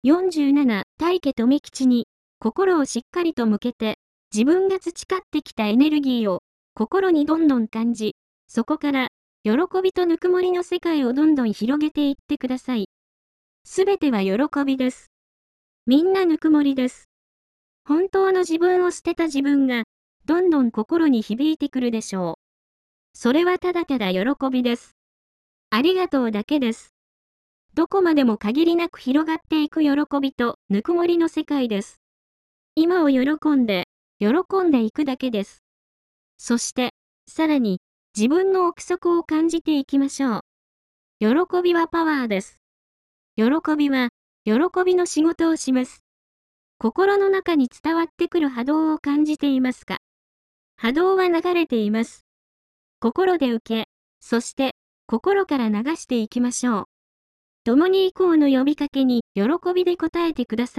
47、大家富吉に、心をしっかりと向けて、自分が培ってきたエネルギーを、心にどんどん感じ、そこから、喜びとぬくもりの世界をどんどん広げていってください。すべては喜びです。みんなぬくもりです。本当の自分を捨てた自分が、どんどん心に響いてくるでしょう。それはただただ喜びです。ありがとうだけです。どこまでも限りなく広がっていく喜びとぬくもりの世界です。今を喜んでいくだけです。そして、さらに、自分の奥底を感じていきましょう。喜びはパワーです。喜びは、喜びの仕事をします。心の中に伝わってくる波動を感じていますか？波動は流れています。心で受け、そして、心から流していきましょう。共に以降の呼びかけに喜びで応えてください。